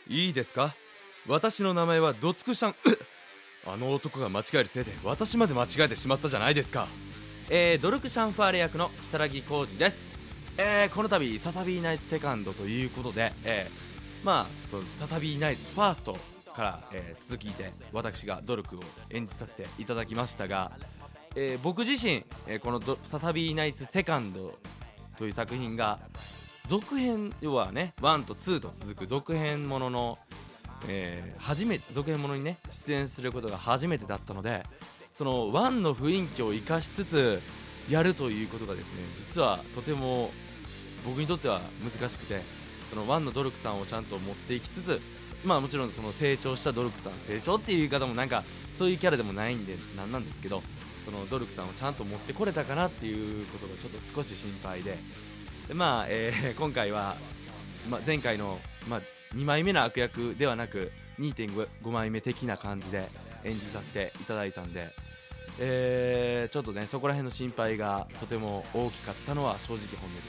いいですか？私の名前はドツクシャンあの男が間違えるせいで私まで間違えてしまったじゃないですか。ドルクシャンファーレ役の如月浩二です。この度ササビーナイツセカンドということで、そうササビーナイツファーストから、続きで私がドルクを演じさせていただきましたが、僕自身、このササビーナイツセカンドという作品が続編、要はね1と2と続く続編ものの、初めて続編ものにね出演することが初めてだったので、その1の雰囲気を生かしつつやるということがですね、実はとても僕にとっては難しくて、その1のドルクさんをちゃんと持っていきつつ、もちろんその成長したドルクさん、成長っていう言い方もなんかそういうキャラでもないんでなんですけど、そのドルクさんをちゃんと持ってこれたかなっていうことがちょっと少し心配で、今回は、前回の、2枚目の悪役ではなく 2.5 枚目的な感じで演じさせていただいたんで、ちょっとねそこら辺の心配がとても大きかったのは正直本音です。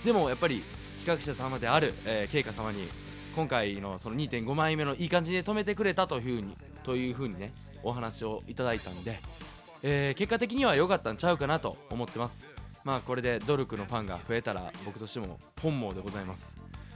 でもやっぱり企画者様であるケイカ様に今回のその 2.5 枚目のいい感じで止めてくれたというふうにねお話をいただいたんで、結果的には良かったんちゃうかなと思ってます。これでドルクのファンが増えたら僕としても本望でございます。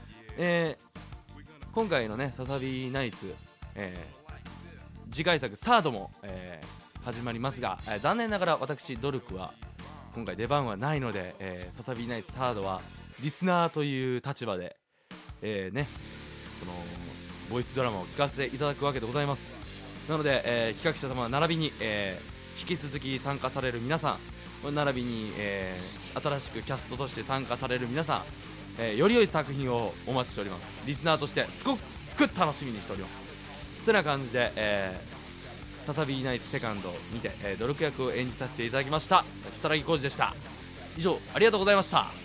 今回のねササビーナイツ、次回作サードも、始まりますが、残念ながら私ドルクは今回出番はないので、ササビーナイツサードはリスナーという立場で、そのボイスドラマを聞かせていただくわけでございます。なので、企画者様並びに、引き続き参加される皆さん並びに、新しくキャストとして参加される皆さん、より良い作品をお待ちしております。リスナーとしてすごく楽しみにしております。てな感じで、ササビーナイツセカンドにて、ドルク役を演じさせていただきました如月浩二でした。以上ありがとうございました。